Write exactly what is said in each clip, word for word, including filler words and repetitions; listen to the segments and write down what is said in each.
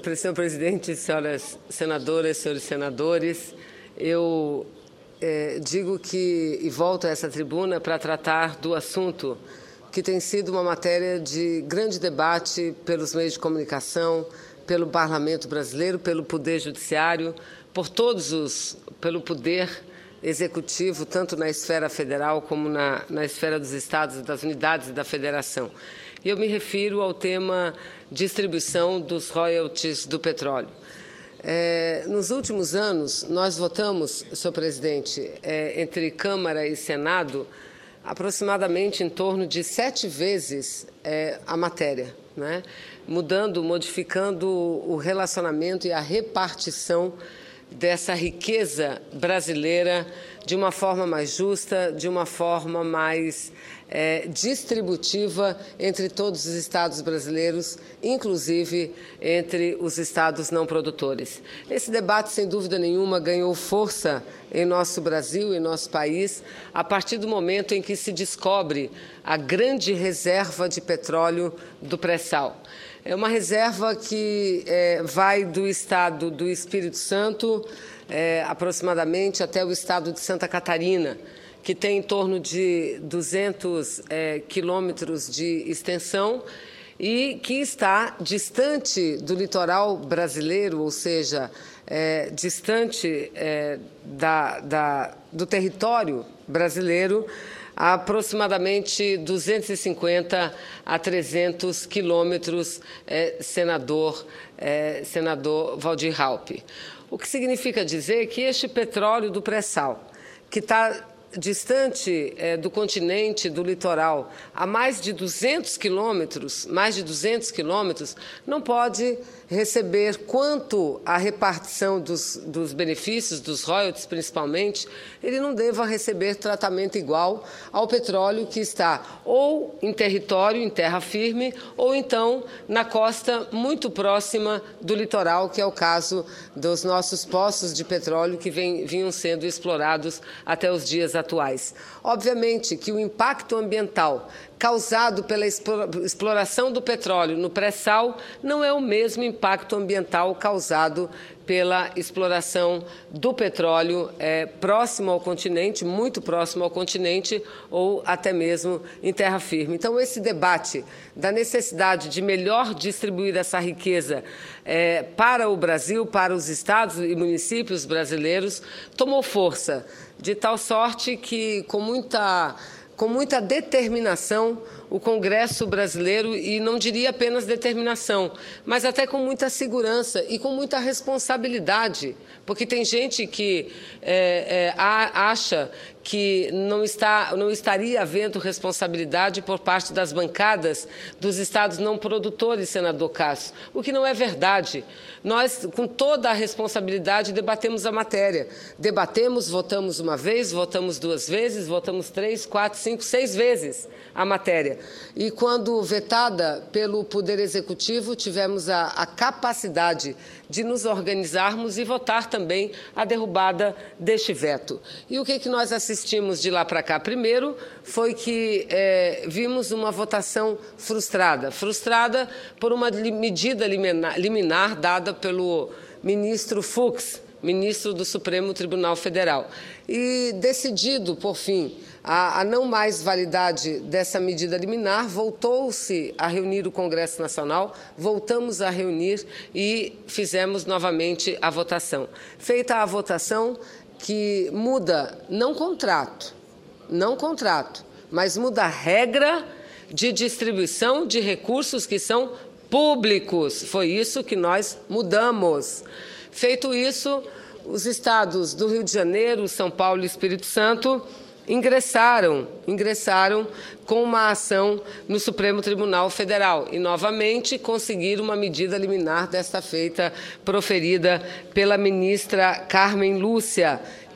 senhor presidente, senhoras senadoras, senhores senadores, eu é, digo que, e volto a essa tribuna para tratar do assunto que tem sido uma matéria de grande debate pelos meios de comunicação, pelo Parlamento brasileiro, pelo Poder Judiciário, por todos os, pelo Poder Executivo, tanto na esfera federal como na, na esfera dos estados, das unidades da federação. E eu me refiro ao tema distribuição dos royalties do petróleo. É, nos últimos anos, nós votamos, senhor presidente, é, entre Câmara e Senado, aproximadamente em torno de sete vezes é, a matéria, né? Mudando, modificando o relacionamento e a repartição dessa riqueza brasileira de uma forma mais justa, de uma forma mais é, distributiva entre todos os estados brasileiros, inclusive entre os estados não produtores. Esse debate, sem dúvida nenhuma, ganhou força em nosso Brasil, em nosso país, a partir do momento em que se descobre a grande reserva de petróleo do pré-sal. É uma reserva que é, vai do estado do Espírito Santo, é, aproximadamente até o estado de Santa Catarina, que tem em torno de duzentos é, quilômetros de extensão e que está distante do litoral brasileiro, ou seja, é, distante é, da, da, do território brasileiro, a aproximadamente duzentos e cinquenta a trezentos quilômetros, é, senador, é, senador Waldir Raupp. O que significa dizer que este petróleo do pré-sal, que está distante é, do continente, do litoral, a mais de duzentos quilômetros, mais de duzentos quilômetros, não pode receber, quanto à repartição dos, dos benefícios, dos royalties principalmente, ele não deva receber tratamento igual ao petróleo que está ou em território, em terra firme, ou então na costa muito próxima do litoral, que é o caso dos nossos poços de petróleo que vem, vinham sendo explorados até os dias atuais. Obviamente que o impacto ambiental causado pela exploração do petróleo no pré-sal não é o mesmo impacto ambiental causado pela exploração do petróleo é, próximo ao continente, muito próximo ao continente, ou até mesmo em terra firme. Então, esse debate da necessidade de melhor distribuir essa riqueza é, para o Brasil, para os estados e municípios brasileiros, tomou força, de tal sorte que, com muita... com muita determinação, o Congresso brasileiro, e não diria apenas determinação, mas até com muita segurança e com muita responsabilidade, porque tem gente que é, é, acha que não, está, não estaria havendo responsabilidade por parte das bancadas dos estados não produtores, senador Cássio, o que não é verdade. Nós, com toda a responsabilidade, debatemos a matéria. Debatemos, votamos uma vez, votamos duas vezes, votamos três, quatro, cinco, seis vezes a matéria. E, quando vetada pelo Poder Executivo, tivemos a, a capacidade de nos organizarmos e votar também a derrubada deste veto. E o que, que nós assistimos de lá para cá? Primeiro, foi que é, vimos uma votação frustrada, frustrada por uma medida liminar, liminar dada pelo ministro Fux, ministro do Supremo Tribunal Federal. E, decidido, por fim, a, a não mais validade dessa medida liminar, voltou-se a reunir o Congresso Nacional, voltamos a reunir e fizemos novamente a votação. Feita a votação, que muda, não contrato, não contrato, mas muda a regra de distribuição de recursos que são públicos. Foi isso que nós mudamos. Feito isso, os estados do Rio de Janeiro, São Paulo e Espírito Santo ingressaram, ingressaram com uma ação no Supremo Tribunal Federal e, novamente, conseguiram uma medida liminar desta feita, proferida pela ministra Carmen Lúcia,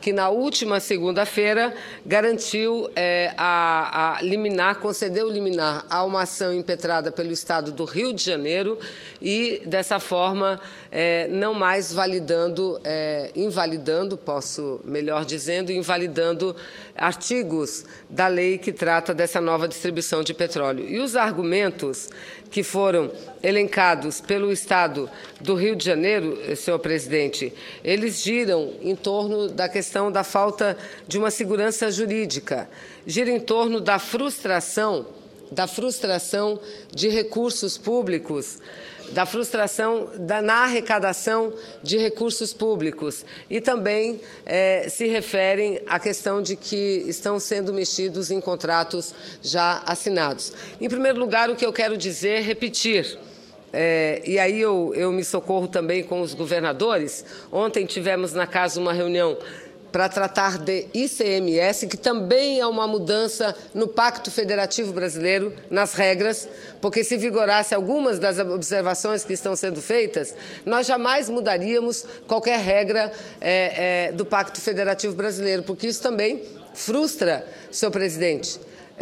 que na última segunda-feira garantiu é, a, a liminar, concedeu liminar a uma ação impetrada pelo Estado do Rio de Janeiro e, dessa forma, é, não mais validando, é, invalidando, posso melhor dizendo, invalidando artigos da lei que trata dessa nova distribuição de petróleo. E os argumentos que foram elencados pelo Estado do Rio de Janeiro, senhor presidente, eles giram em torno da questão da falta de uma segurança jurídica, gira em torno da frustração, da frustração de recursos públicos, da frustração da, na arrecadação de recursos públicos e também é, se referem à questão de que estão sendo mexidos em contratos já assinados. Em primeiro lugar, o que eu quero dizer, repetir, é, e aí eu, eu me socorro também com os governadores. Ontem tivemos na casa uma reunião para tratar de I C M S, que também é uma mudança no Pacto Federativo Brasileiro, nas regras, porque se vigorasse algumas das observações que estão sendo feitas, nós jamais mudaríamos qualquer regra é, é, do Pacto Federativo Brasileiro, porque isso também frustra, senhor presidente,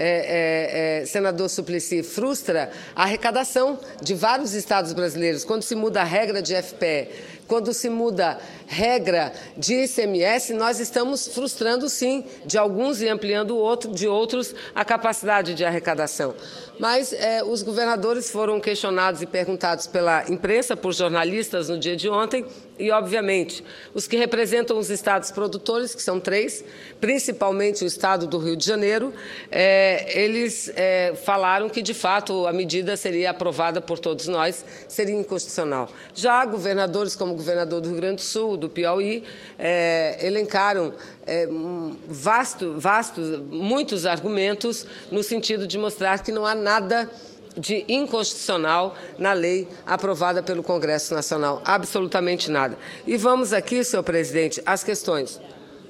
É, é, é, senador Suplicy, frustra a arrecadação de vários estados brasileiros. Quando se muda a regra de F P E, quando se muda regra de I C M S, nós estamos frustrando, sim, de alguns e ampliando outro, de outros a capacidade de arrecadação. Mas é, os governadores foram questionados e perguntados pela imprensa, por jornalistas, no dia de ontem, e, obviamente, os que representam os estados produtores, que são três, principalmente o estado do Rio de Janeiro, é, eles é, falaram que, de fato, a medida seria aprovada por todos nós, seria inconstitucional. Já governadores como o governador do Rio Grande do Sul, do Piauí, é, elencaram é, vasto, vastos, muitos argumentos no sentido de mostrar que não há nada de inconstitucional na lei aprovada pelo Congresso Nacional. Absolutamente nada. E vamos aqui, senhor presidente, às questões.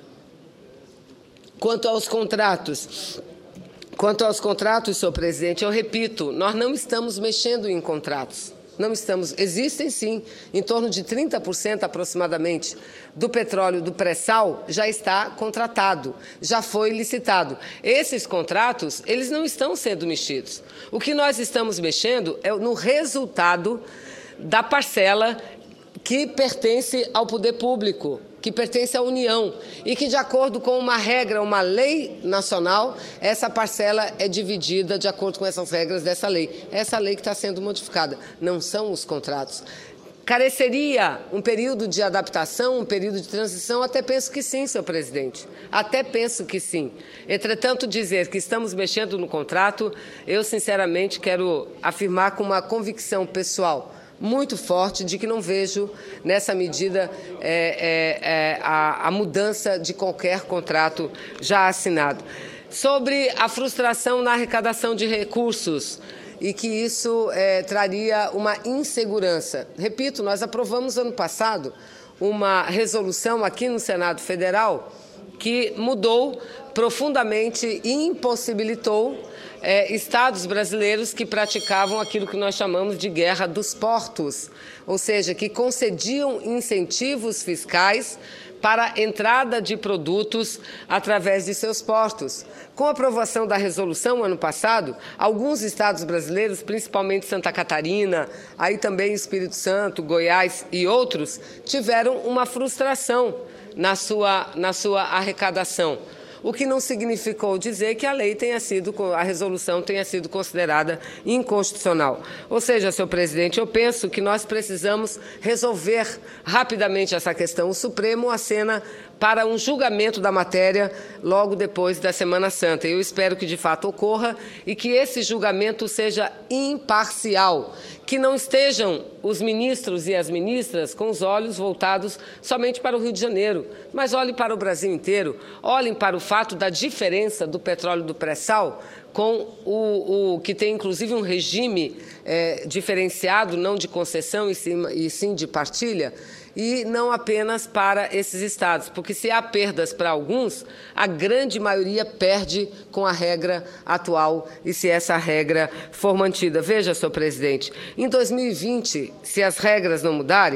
Quanto aos contratos, quanto aos contratos, senhor presidente, eu repito, nós não estamos mexendo em contratos. Não estamos, existem sim, em torno de trinta por cento aproximadamente do petróleo do pré-sal já está contratado, já foi licitado. Esses contratos, eles não estão sendo mexidos. O que nós estamos mexendo é no resultado da parcela que pertence ao poder público, que pertence à União, e que, de acordo com uma regra, uma lei nacional, essa parcela é dividida de acordo com essas regras dessa lei. Essa lei que está sendo modificada, não são os contratos. Careceria um período de adaptação, um período de transição? Até penso que sim, senhor presidente. Até penso que sim. Entretanto, dizer que estamos mexendo no contrato, eu, sinceramente, quero afirmar com uma convicção pessoal muito forte de que não vejo nessa medida é, é, é, a, a mudança de qualquer contrato já assinado. Sobre a frustração na arrecadação de recursos e que isso é, traria uma insegurança. Repito, nós aprovamos ano passado uma resolução aqui no Senado Federal que mudou profundamente e impossibilitou É, estados brasileiros que praticavam aquilo que nós chamamos de guerra dos portos, ou seja, que concediam incentivos fiscais para a entrada de produtos através de seus portos. Com a aprovação da resolução ano passado, alguns estados brasileiros, principalmente Santa Catarina, aí também Espírito Santo, Goiás e outros, tiveram uma frustração na sua, na sua arrecadação. O que não significou dizer que a lei tenha sido, a resolução tenha sido considerada inconstitucional. Ou seja, senhor presidente, eu penso que nós precisamos resolver rapidamente essa questão. O Supremo acena para um julgamento da matéria logo depois da Semana Santa. Eu espero que de fato ocorra e que esse julgamento seja imparcial, que não estejam os ministros e as ministras com os olhos voltados somente para o Rio de Janeiro, mas olhem para o Brasil inteiro, olhem para o fato da diferença do petróleo do pré-sal com o, o que tem inclusive um regime é, diferenciado, não de concessão e sim, e sim de partilha, e não apenas para esses estados, porque se há perdas para alguns, a grande maioria perde com a regra atual e se essa regra for mantida. Veja, senhor presidente, em dois mil e vinte, se as regras não mudarem,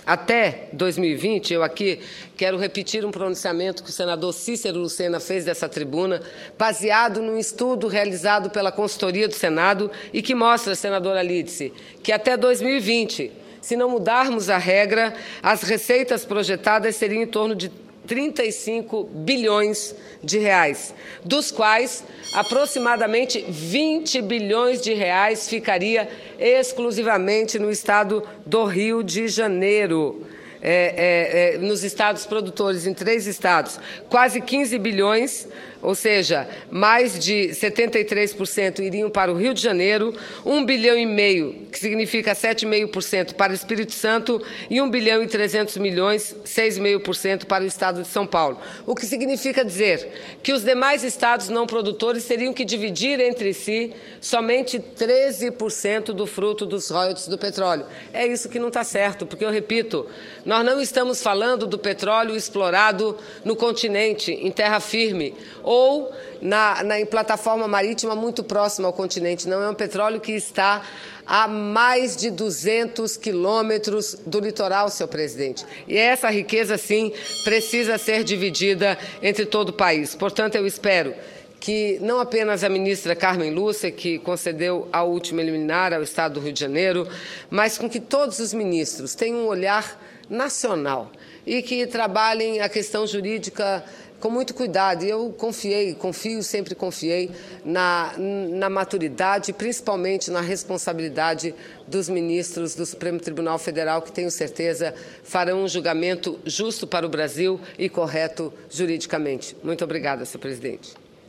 até dois mil e vinte, eu aqui quero repetir um pronunciamento que o senador Cícero Lucena fez dessa tribuna, baseado num estudo realizado pela consultoria do Senado e que mostra, senadora Lídice, que até dois mil e vinte, se não mudarmos a regra, as receitas projetadas seriam em torno de trinta e cinco bilhões de reais, dos quais aproximadamente vinte bilhões de reais ficaria exclusivamente no estado do Rio de Janeiro. É, é, é, nos estados produtores, em três estados, quase quinze bilhões, ou seja, mais de setenta e três por cento iriam para o Rio de Janeiro, um bilhão e meio, que significa sete vírgula cinco por cento para o Espírito Santo e um bilhão e trezentos milhões, seis vírgula cinco por cento para o estado de São Paulo. O que significa dizer que os demais estados não produtores teriam que dividir entre si somente treze por cento do fruto dos royalties do petróleo. É isso que não está certo, porque, eu repito, nós não estamos falando do petróleo explorado no continente, em terra firme, ou na, na, em plataforma marítima muito próxima ao continente. Não é um petróleo que está a mais de duzentos quilômetros do litoral, senhor presidente. E essa riqueza, sim, precisa ser dividida entre todo o país. Portanto, eu espero que não apenas a ministra Carmen Lúcia, que concedeu a última liminar ao Estado do Rio de Janeiro, mas com que todos os ministros tenham um olhar nacional e que trabalhem a questão jurídica com muito cuidado. E eu confiei, confio, sempre confiei na, na maturidade, principalmente na responsabilidade dos ministros do Supremo Tribunal Federal, que tenho certeza farão um julgamento justo para o Brasil e correto juridicamente. Muito obrigada, senhor presidente.